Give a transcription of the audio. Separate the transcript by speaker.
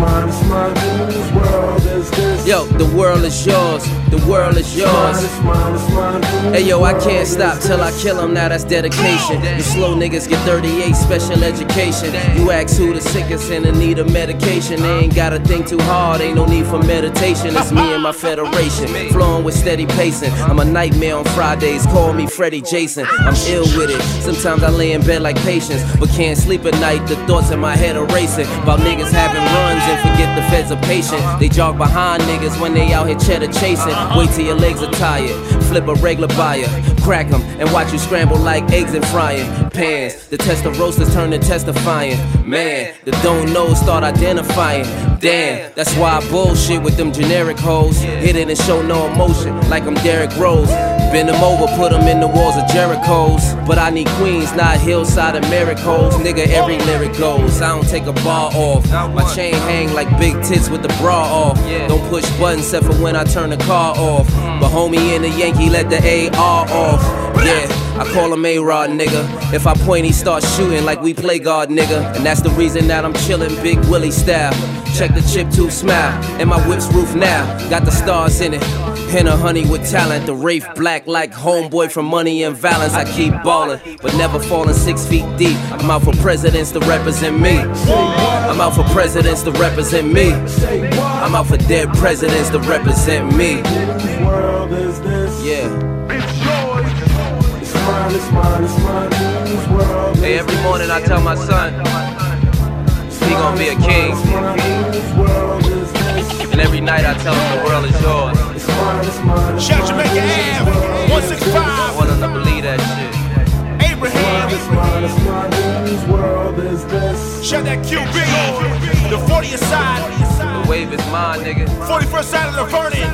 Speaker 1: mine, it's mine. Whose world is this?
Speaker 2: Yo, the world is yours, the world is yours. Hey yo, I can't stop till I kill him, now that's dedication. You slow niggas get 38 special education. You ask who the sickest and in need of medication. They ain't gotta think too hard, ain't no need for meditation. It's me and my federation, flowing with steady pacing. I'm a nightmare on Fridays, call me Freddie Jason. I'm ill with it, sometimes I lay in bed like Patience, but can't sleep at night, the thoughts in my head are racing. About niggas having runs and forget the feds are patient. They jog behind niggas when they out here cheddar chasing. Wait till your legs are tired, flip a regular buyer, crack them and watch you scramble like eggs in frying pans. The test of roasters turn to testifying. Man, the don't know start identifying. Damn, that's why I bullshit with them generic hoes. Hit it and show no emotion like I'm Derrick Rose. Bend them over, put them in the walls of Jericho's. But I need queens, not hillside of miracles. Nigga, every lyric goes. I don't take a bar off. My chain hang like big tits with the bra off. Don't push buttons except for when I turn the car off. But homie in the Yankee let the AR off. Yeah, I call him A-Rod, nigga. If I point, he starts shooting like we play guard, nigga. And that's the reason that I'm chillin' Big Willie style. Check the chip tube smile, and my whip's roof now. Got the stars in it, and a honey with talent. The Wraith black like homeboy from Money and Valence. I keep ballin', but never falling 6 feet deep. I'm out for presidents to represent me. I'm out for presidents to represent me. I'm out for dead presidents to represent me.
Speaker 1: Whose world is this?
Speaker 2: Yeah.
Speaker 1: It's mine, it's mine, it's mine. Whose world is
Speaker 2: Hey, every morning I tell my son, he gon' be a king. And every night I tell him the world is yours.
Speaker 3: Shout Jamaica Ave, 165.
Speaker 2: I want him to believe that shit.
Speaker 3: Abraham. Shout that QB. The 40th side.
Speaker 2: The wave is mine, nigga.
Speaker 3: 41st side of the Vernon.